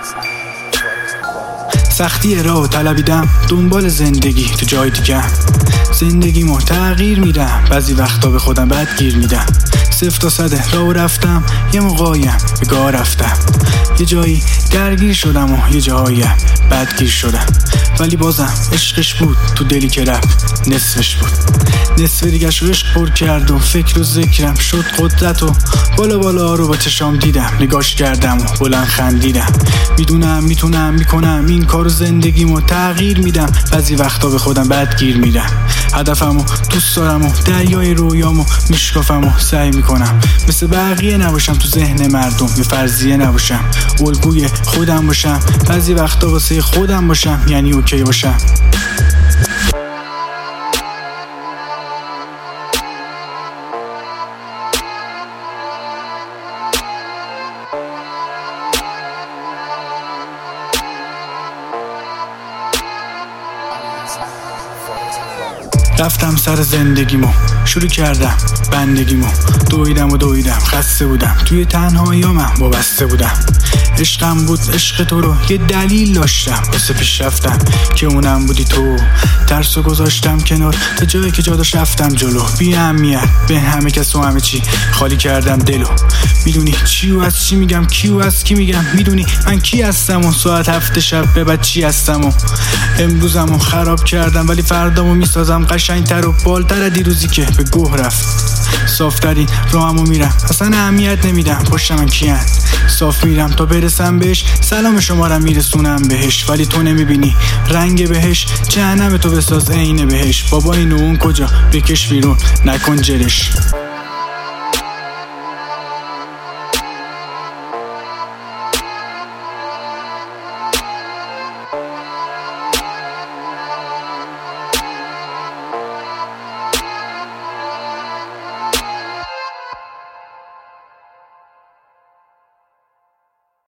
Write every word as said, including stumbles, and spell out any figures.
سختی راه طلبیدم دنبال زندگی تو جای دیگه، زندگیمو تغییر میدم، بعضی وقتا به خودم بد گیر میدم. صفر تا صده راه رفتم، یه موقعیم به گاه رفتم، یه جایی درگیر شدم و یه جایی بدگیر شدم، ولی بازم عشقش بود تو دلی که رفت نصفش بود. نصف دیگه‌ش رو عشق پر کرد و فکر و ذکرم شد قدرت و بالا بالا رو با چشام دیدم، نگاش کردم و بلند خندیدم. میدونم میتونم میکنم این کارو، زندگیمو تغییر میدم، بعضی وقتا به خودم بدگیر میدم. هدفمو دوست دارم و دریای رویامو میشکافم و سعی میکنم مثل بقیه نباشم، تو ذهن مردم یه فرضیه نباشم، الگوی خودم باشم، بعضی وقتا واسه خودم باشم، یعنی اوکی باشم. رفتم سر زندگیمو، شروع کردم بندگیمو، دویدم و دویدم، خسته بودم، توی تنهایی‌ام وابسته بودم. عشقم بود عشق تو رو یه دلیل داشتم واسه پیش رفتم، که اونم بودی تو. ترسو گذاشتم کنار تا جایی که جا داشت رفتم جلو، بی اهمیت به همه کس و همه چی خالی کردم دلو. میدونی چی و از چی میگم، کی و از کی میگم، میدونی من کی هستم و ساعت هفت شب به بعد چی هستم و امروزمو خراب کردم، ولی فردامو میسازم قشنگتر و بالتر دیروزی که به گوه رفت. صافترین راهمو میرم، اصلا اهمیت نمیدم پشت من کیان، صاف میرم تا برسم بهش، سلام شمارم میرسونم بهش، ولی تو نمیبینی رنگ بهش، جهنم تو بساز عین بهش. بابا اینو اون کجا بکش بیرون، نکن جرش.